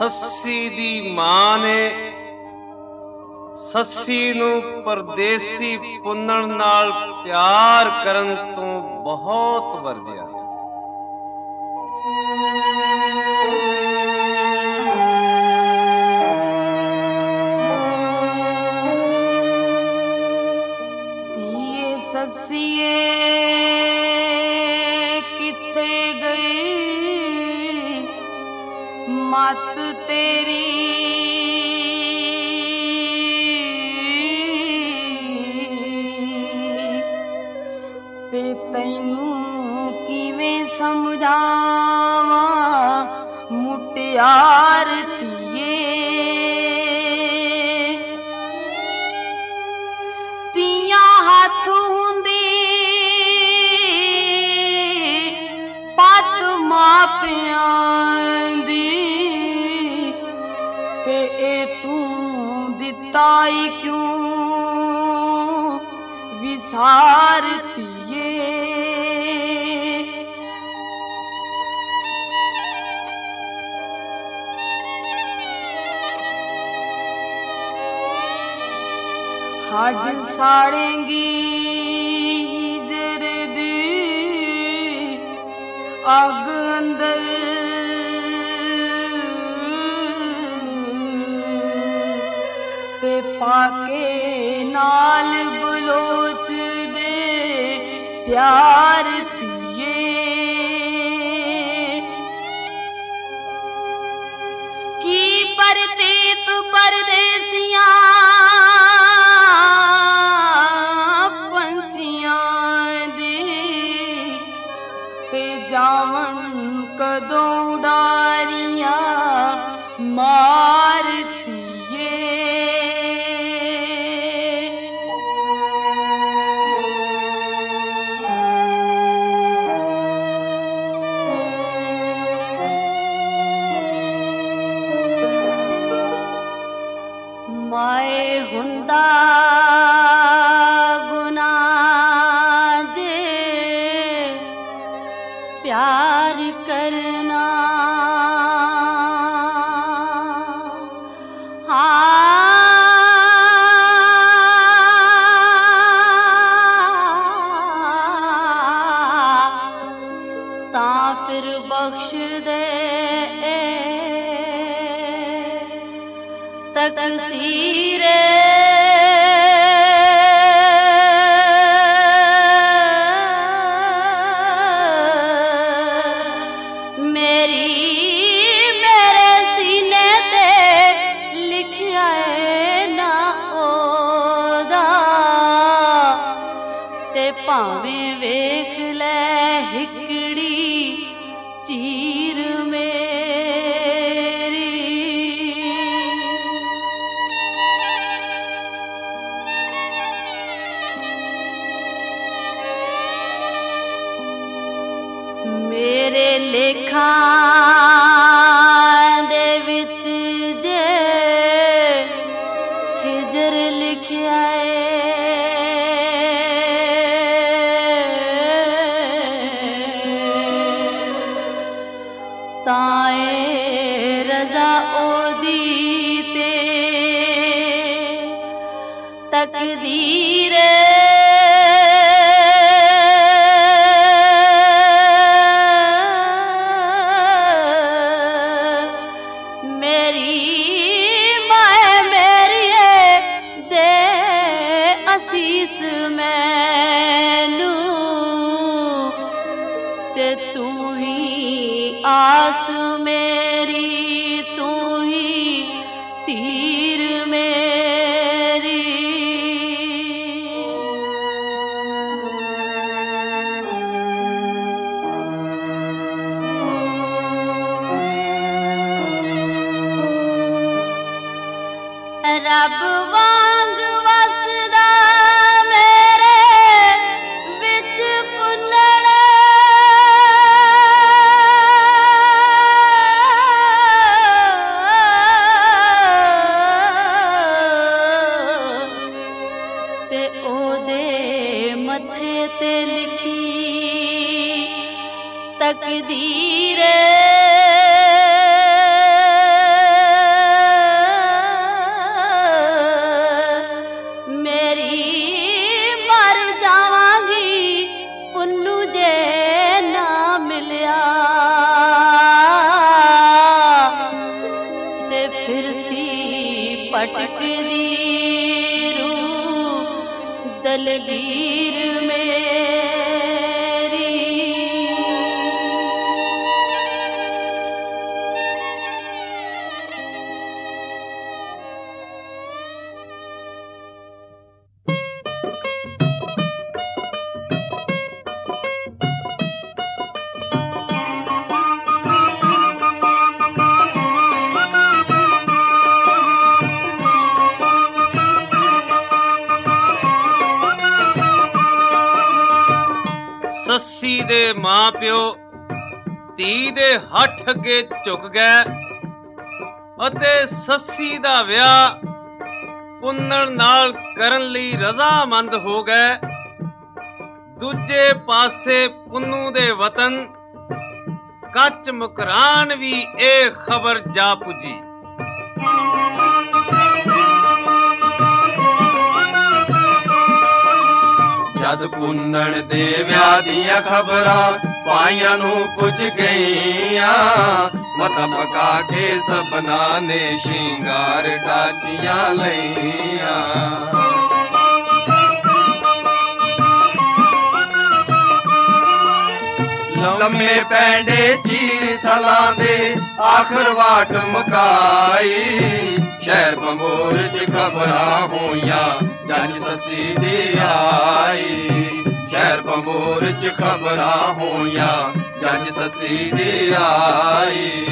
ਸੱਸੀ ਦੀ ਮਾਂ ਨੇ ਸੱਸੀ ਨੂੰ ਪਰਦੇਸੀ ਪੁੰਨਣ ਨਾਲ ਪਿਆਰ ਕਰਨ ਤੋਂ ਬਹੁਤ ਵਰਜਿਆ। ਧੀਏ ਸੱਸੀਏ ਕਿੱਥੇ ਗਈ ਮੱਤ ਤੇਰੀ ਤੇ ਤੈਨੂੰ ਕਿਵੇਂ ਸਮਝਾਵਾਂ ਮੁਟਿਆਰ ਧੀਏ। ਧੀਆਂ ਹੱਥ ਹੁੰਦੀ ਪੱਤ ਮਾਪਿਆਂ ਦੀ ਤੇ ਇਹ ਤੂੰ ਦਿੱਤਾ ਈ ਕਿਉਂ ਵਿਸਾਰ ਧੀਏ। ਹੱਡ ਸਾੜੇਂਗੀ ਹਿਜਰ ਦੀ ਅੱਗ ਅੰਦਰ ਤੇ ਪਾਕੇ ਨਾਲ ਬਲੋਚ ਦੇ ਪਿਆਰ ਧੀਏ। ਕੀ ਪਰਤੀਤ ਪਰਦੇਸੀਆਂ ਪੰਛੀਆਂ ਦੀ ਤੇ ਜਾਵਣ ਕਦੋਂ ਉਡਾਰੀਆਂ ਮਾਰ ਧੀਏ। ਮਾਏ ਹੁੰਦਾ ਗੁਨਾਹ ਜੇ ਪਿਆਰ ਕਰਨਾ ਤਾਂ ਫਿਰ ਬਖਸ਼ ਦੇ ਤਕਸੀਰੇ। ਮੇਰੇ ਸੀਨੇ ਤੇ ਲਿਖਿਆ ਏ ਨਾ ਉਹਦਾ ਤੇ ਭਾਵੇਂ ਵੇਖ ਲੈ ਹਿਕੜੀ ਚੀਰ ਮੇਰੀ। ਮੇਰੇ ਲੇਖਾਂ ਦੇ ਵਿੱਚ ਜੇ ਹਿਜਰ ਲਿਖਿਆ ਏ ਤਾਂ ਏ ਰਜ਼ਾ ਉਹਦੀ ਤੇ ਤਕਦੀਰ। ਅਸੀਸ ਮੈਨੂੰ ਤੇ ਤੂੰ ਹੀ ਆਸ ਮੇਰੀ, ਤੂੰ ਹੀ ਤੀਰ ਮੇਰੀ। ਰੱਬ ਵਾਂਗ ਵਸਦਾ ਮੱਥੇ ਤੇ ਲਿਖੀ ਤਕਦੀਰ। ਮੇਰੀ ਮਰ ਜਾਵਾਂਗੀ ਪੁੰਨੂ ਜੇ ਨਾ ਮਿਲਿਆ ਤੇ ਫਿਰ ਸੀ ਭਟਕਦੀ ਰੂਹ ਦਲਗੀਰ ਮੇਰੀ। ਸੱਸੀ ਦੇ ਮਾਂ ਪਿਓ ਧੀ ਦੇ ਹੱਥ ਅੱਗੇ ਝੁਕ ਗਏ ਅਤੇ ਸੱਸੀ ਦਾ ਵਿਆਹ ਪੁੰਨਣ ਨਾਲ ਕਰਨ ਲਈ ਰਜ਼ਾਮੰਦ ਹੋ ਗਏ। ਦੂਜੇ ਪਾਸੇ ਪੁੰਨੂ ਦੇ ਵਤਨ ਕੱਚ ਮੁਕਰਾਨ ਵੀ ਇਹ ਖਬਰ ਜਾ ਪੁੱਜੀ। ਜਦ ਪੁੰਨਣ ਦੇ ਵਿਆਹ ਦੀਆਂ ਖਬਰਾਂ ਭਾਈਆਂ ਨੂੰ ਪੁੱਜ ਗਈਆਂ, ਮਤਾ ਪਕਾ ਕੇ ਸਭਨਾ ਨੇ ਸ਼ਿੰਗਾਰ ਟਾਚੀਆਂ ਲਈਆਂ। ਲੰਮੇ ਪੈਂਡੇ ਚੀਰ ਥਲਾਂ ਦੇ ਆਖਰ ਵਾਟ ਮੁਕਾਈ, ਸ਼ਹਿਰ ਬੰਬੋਰ ਚ ਖਬਰਾਂ ਹੋਈਆਂ ਜੱਜ ਸੱਸੀ ਦੀ ਆਈ। ਸ਼ਹਿਰ ਬੰਬੋਰ ਚ ਖਬਰਾਂ ਹੋਈਆਂ ਜੱਜ ਸੱਸੀ ਦੀ ਆਈ।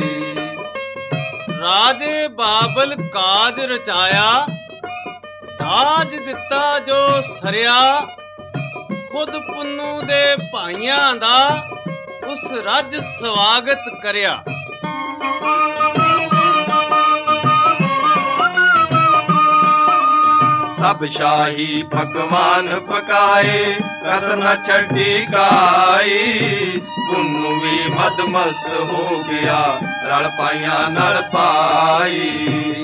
ਰਾਜੇ ਬਾਬਲ ਕਾਜ ਰਚਾਇਆ, ਦਾਜ ਦਿੱਤਾ ਜੋ ਸਰਿਆ। ਖੁਦ ਪੁੰਨੂ ਦੇ ਭਾਈਆਂ ਦਾ ਉਸ ਰੱਜ ਸਵਾਗਤ ਕਰਿਆ। ਸਭ ਸ਼ਾਹੀ ਪਕਵਾਨ ਪਕਾਏ, ਕਸਰ ਨਾ ਛੱਡੀ ਕਾਈ। ਪੁੰਨੂ ਵੀ ਮਦਮਸਤ ਹੋ ਗਿਆ, ਰਲ ਪਾਈਆਂ ਨਾਲ ਪਾਈ।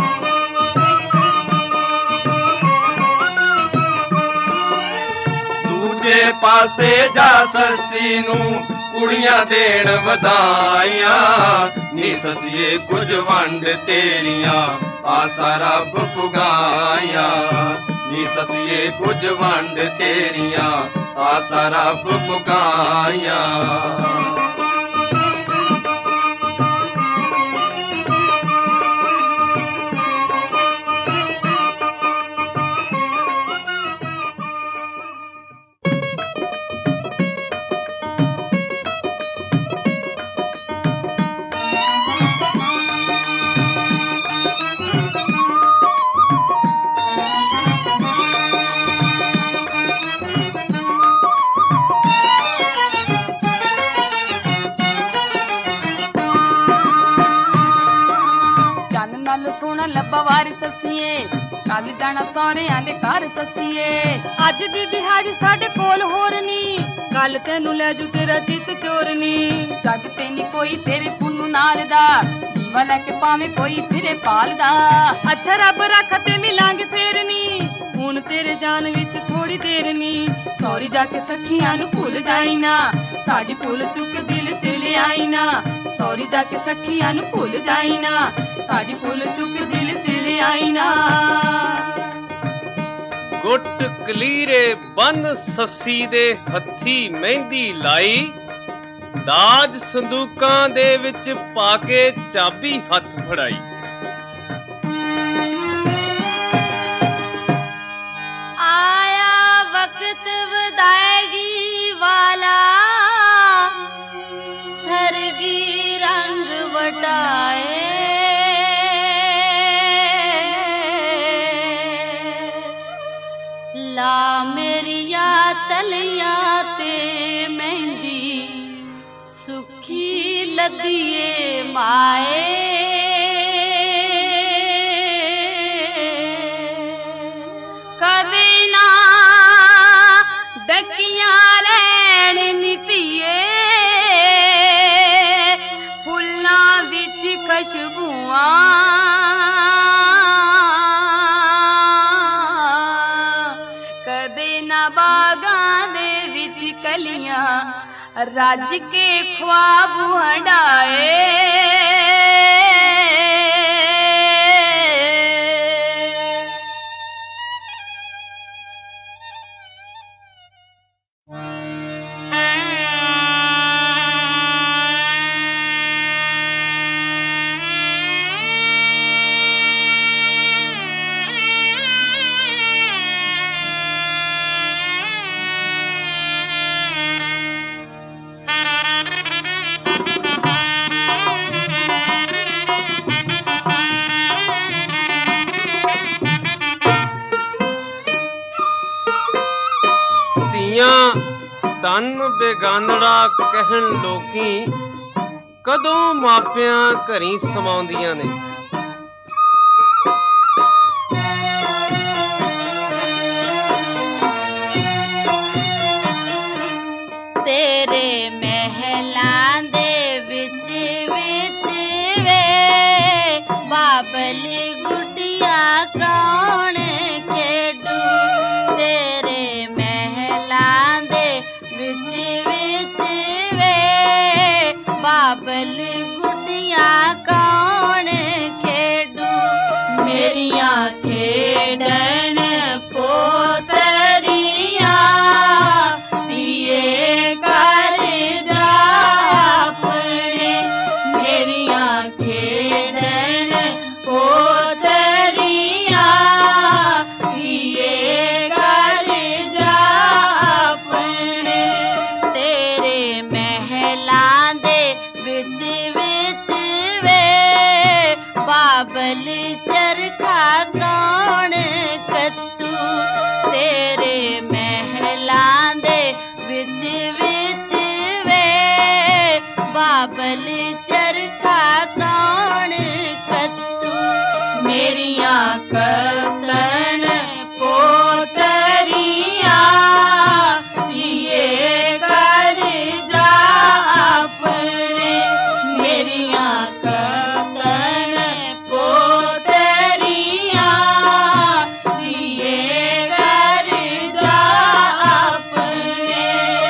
ਦੂਜੇ ਪਾਸੇ ਜਾ ਸੱਸੀ ਨੂੰ ਕੁੜੀਆਂ ਦੇਣ ਵਧਾਈਆਂ। ਨੀ ਸੱਸੀਏ ਕੁਝ ਵੰਡ ਤੇਰੀਆਂ ਆਸਾਂ ਰੱਬ ਪੁਗਾਈਆਂ। ਨੀ ਸੱਸੀਏ ਕੁਝ ਵੰਡ ਤੇਰੀਆਂ ਆਸਾਂ ਰੱਬ ਪੁਗਾਈਆਂ। ਸੋਹਣਾ ਲੱਭਾ ਵਾਰ ਸੱਸੀਏ, ਕੱਲ ਜਾਣਾ ਸਹੁਰਿਆਂ ਦੇ ਘਰ ਸੱਸੀਏ। ਅੱਜ ਦੀ ਦਿਹਾੜੀ ਸਾਡੇ ਕੋਲ ਹੋਰ ਨੀ, ਕੱਲ ਤੈਨੂੰ ਲੈ ਜੂ ਤੇਰਾ ਚਿੱਤ ਚੋਰਨੀ। ਜੱਗ ਤੇ ਨੀ ਕੋਈ ਤੇਰੇ ਪੁੰਨੂ ਨਾਲ ਦਾ, ਦੀਵਾ ਲੈ ਕੇ ਪਾਵੇਂ ਕੋਈ ਫਿਰੇ ਪਾਲਦਾ। ਅੱਛਾ ਰੱਬ ਰੱਖ ਤੇ ਮਿਲਾਂਗੇ ਫੇਰ ਨੀ, ਹੁਣ ਤੇਰੇ ਜਾਨ ਵਿੱਚ ਥੋੜੀ ਦੇਰ ਨੀ। ਸੌਰੀ ਜਾ ਕੇ ਸਖੀਆਂ ਨੂੰ ਭੁੱਲ ਜਾਈ ਨਾ, ਸਾਡੀ ਭੁੱਲ ਚੁੱਕ ਦਿਲ ਚ ਲਿਆਈ ਨਾ। ਸੌਰੀ ਜਾ ਕੇ ਸਖੀਆਂ ਨੂੰ ਭੁੱਲ ਜਾਈ ਨਾ, ਸਾਡੀ ਭੁੱਲ ਚੁੱਕ ਦਿਲ ਚ ਲਿਆਈ ਨਾ। ਗੁੱਟ ਕਲੀਰੇ ਬੰਨ ਸੱਸੀ ਦੇ ਹੱਥੀ ਮਹਿੰਦੀ ਲਾਈ। ਦਾਜ ਸੰਦੂਕਾਂ ਦੇ ਵਿੱਚ ਪਾ ਕੇ ਚਾਬੀ ਹੱਥ ਫੜਾਈ। ਆਇਆ ਵਕਤ ਵਿਦਾਇਗੀ ਵਾਲਾ, ਸਰਗੀ ਰੰਗ ਵਟਾਏ। ਲਾ ਮੇਰੀਆਂ ਤਲੀਆਂ ਤੇ ਮਹਿੰਦੀ, ਸੁਖੀ ਲੱਦੀਏ ਮਾਏ। ਕਦੇ ਨਾ ਡੱਕੀਆਂ ਲੈਣ ਨਿਤੀਏ, ਫੁੱਲਾਂ ਵਿੱਚ ਖੁਸ਼ਬੂਆਂ। बागां दे विच कलियां रज के ख्वाब हंडाए। तन बेगानड़ा कहन लोकी कदों मापियां घरी समाउंदियां ने। तेरे महलां दे विच विच वे बाबल गुड्डियां कौन खेडू। तेरे महलां दे विच विच वे बाबल गुड्डियां कौन खेडू। मेरियां खेडन पोतरियां दिए कर जा अपने। मेरियां खेडन पोतरियां दिए कर जा अपने। तेरे महलां दे विच विच वे बाबल चरखा कौन कत्तू। तेरे महलां दे विच विच वे बाबल चरखा कौन कत्तू। मेरियां कतन पोतरियां दिए कर जा अपने। मेरियां कतन पोतरियां दिए कर जा अपने।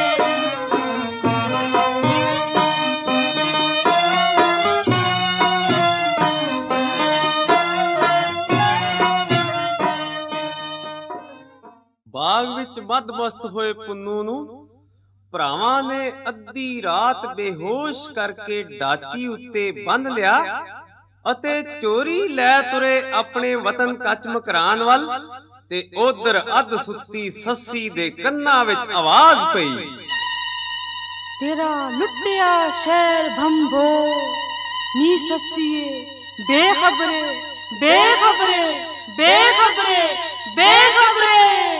बाग विच मदमस्त होए पुन्नू नूं भरावां ने अद्धी रात बेहोश करके डाची उत्ते बंध लिया ਅਤੇ चोरी लै तुरे अपने वतन कच मकरान वल। ते उधर अध सुत्ती सस्सी दे कन्ना विच आवाज पई, तेरा लुटिया शहर भंभो नी सस्सीए बेखबरे बेखबरे बेखबरे बेखबरे।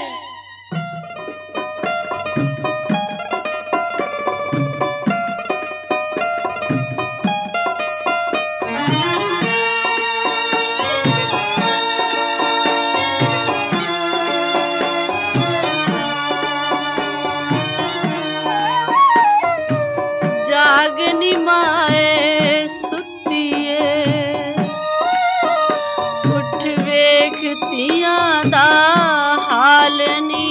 जागनी माए सुतिए उठ वेखतियां दा हाल नी।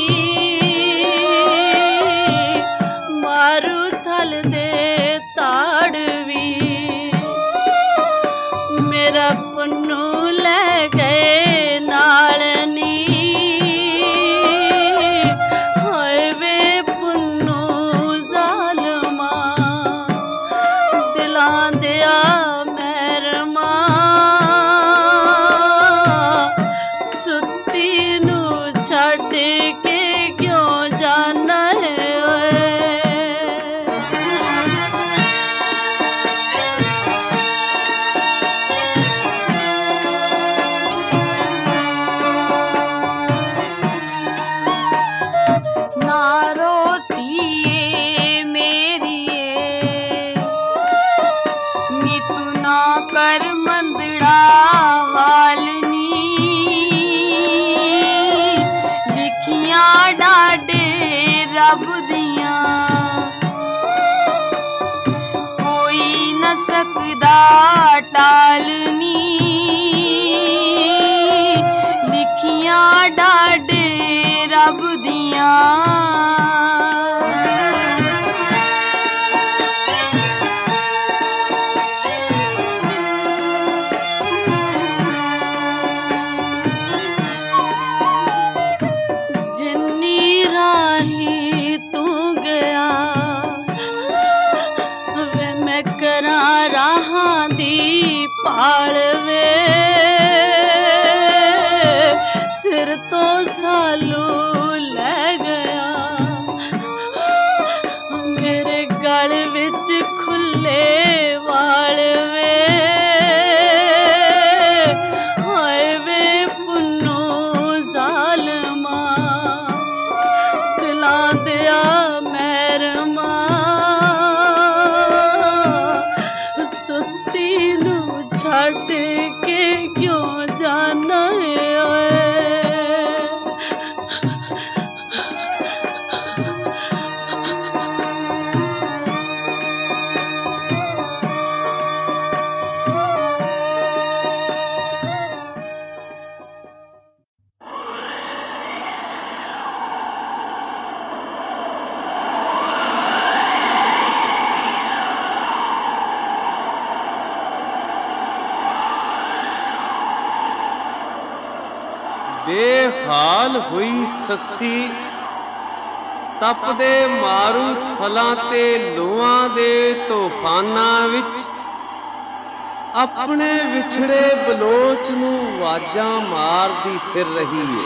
मारू थल दे ताड़वी मेरा पुन्नू ले गए नाल नी। हाय वे पुन्नू जालमा दिलां दिया मैरमा। सुत्ती नू छड्ड के क्यों जाना है ओए। ना रोटिए मेरिए नी तू ना कर मंदड़ा हाल नी। लिखियां डाडे रब दियां कोई न सकदा टालनी। लिखियां डाडे रब दियां सालू ले गया। मेरे गल विच खुले वाल वे, हाय वे पुन्नू जालमा, दिलां दिया मैरमा, सुत्ती नू छड्ड के क्यों जाना है। बेहाल हुई सस्सी तपदे मारू थलां ते लोआं दे तूफानां विच अपने विछड़े बलोच नूं वाजां मारदी फिर रही है।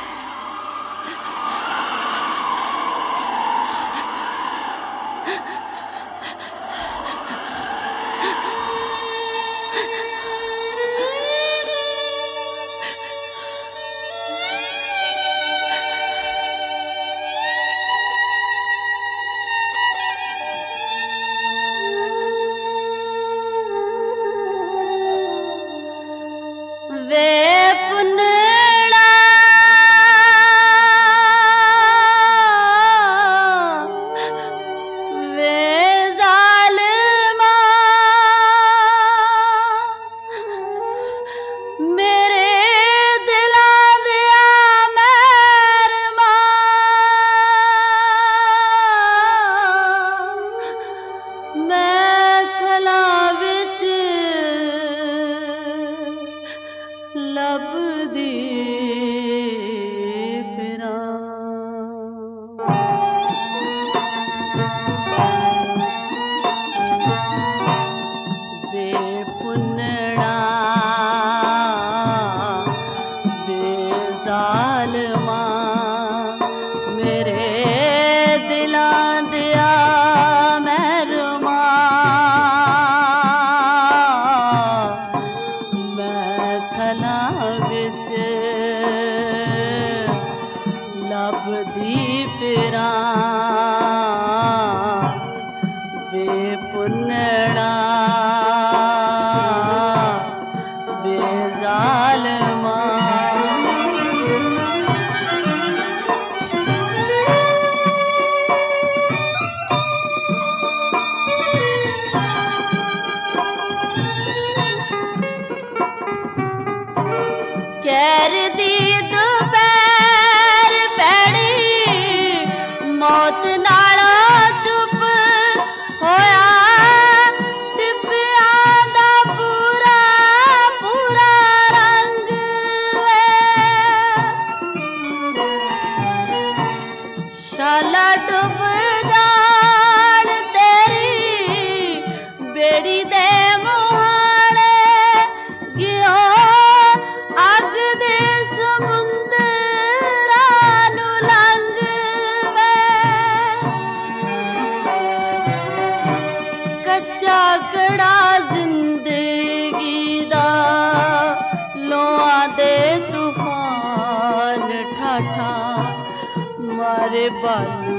मारे बालू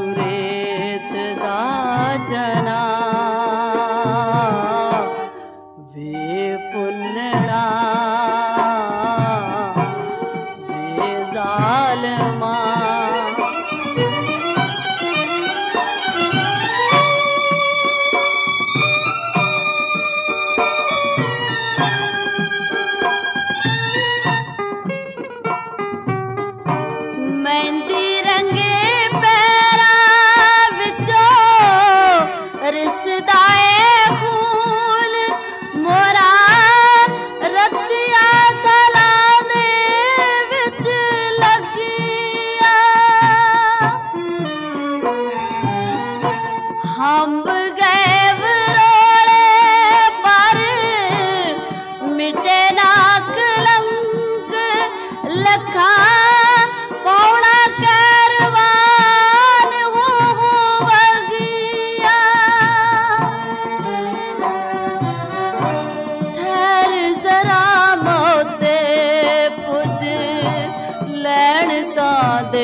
रेत दा जना वे पुन्नड़ा वे जालमा रसदाए खून मोरा रत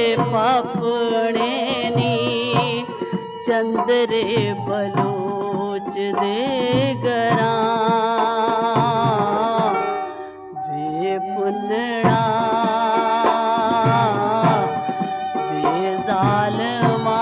ਪਾਪਣੇ ਨੀ ਚੰਦਰੇ ਬਲੋਚ ਦੇ ਗਰਾਂ ਵੇ ਪੁੰਨਣਾ ਵੇ ਜ਼ਾਲਮਾ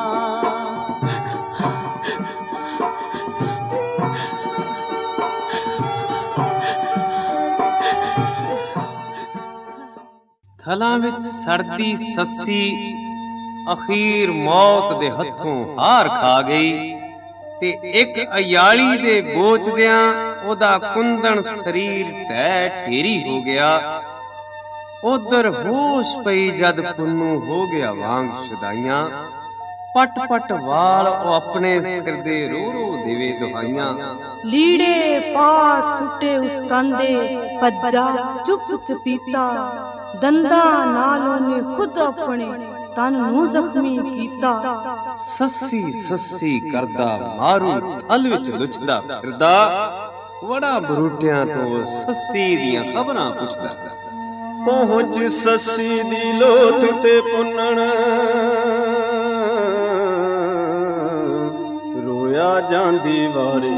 ਥਲਾਂ ਵਿੱਚ ਸੜਦੀ ਸੱਸੀ ਅਖੀਰ ਮੌਤ ਦੇ ਹੱਥੋਂ ਹਾਰ ਖਾ ਗਈ ਤੇ ਇੱਕ ਅਯਾਲੀ ਦੇ ਬੋਚਦਿਆਂ ਉਹਦਾ ਕੁੰਦਨ ਸਰੀਰ ਢਹਿ ਢੇਰੀ ਹੋ ਗਿਆ। ਉਧਰ ਹੋਸ਼ ਪਈ ਜਦ ਪੁੰਨੂ ਹੋ ਗਿਆ ਵਾਂਗ ਸ਼ੁਦਾਈਆਂ, ਪਟ ਪਟ ਵਾਲ ਉਹ ਆਪਣੇ ਸਿਰ ਦੇ ਰੋ ਰੋ ਦੇਵੇ ਦੁਹਾਈਆਂ। ਲੀੜੇ ਪਾੜ ਸੁੱਟੇ ਉਸ ਕੰਦੇ ਭੱਜਾ ਚੁੱਪ ਚੁਪੀਤਾ, ਦੰਦਾ ਨਾਲ ਉਹਨੇ ਖੁਦ ਆਪਣੇ ਤਨ ਨੂੰ ਜ਼ਖਮੀ ਕੀਤਾ। ਸੱਸੀ ਸੱਸੀ ਕਰਦਾ ਮਾਰੂ ਥਲ ਵਿੱਚ ਲੁਚਦਾ ਫਿਰਦਾ, ਵੜਾ ਬਰੂਟਿਆਂ ਤੋਂ ਸੱਸੀ ਦੀਆਂ ਖਬਰਾਂ ਪੁੱਛਦਾ। ਪਹੁੰਚ ਸੱਸੀ ਦੀ ਲੋਥ ਤੇ ਪੁੰਨਣ ਰੋਇਆ ਜਾਂਦੀ ਵਾਰੀ,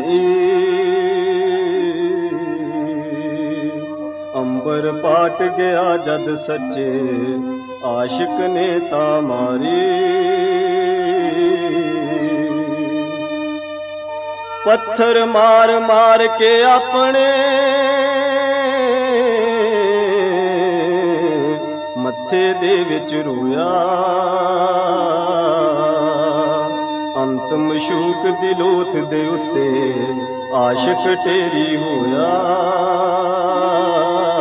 ਅੰਬਰ ਪਾਟ ਗਿਆ ਜਦ ਸੱਚੇ ਆਸ਼ਿਕ ਨੇ ਤਾ ਮਾਰੀ। ਪੱਥਰ ਮਾਰ ਮਾਰ ਕੇ ਆਪਣੇ ਮੱਥੇ ਦੇ ਵਿੱਚ ਰੋਇਆ, ਅੰਤਮ ਸ਼ੂਕ ਦੀ ਲੋਥ ਦੇ ਉੱਤੇ ਆਸ਼ਿਕ ਢੇਰੀ ਹੋਇਆ।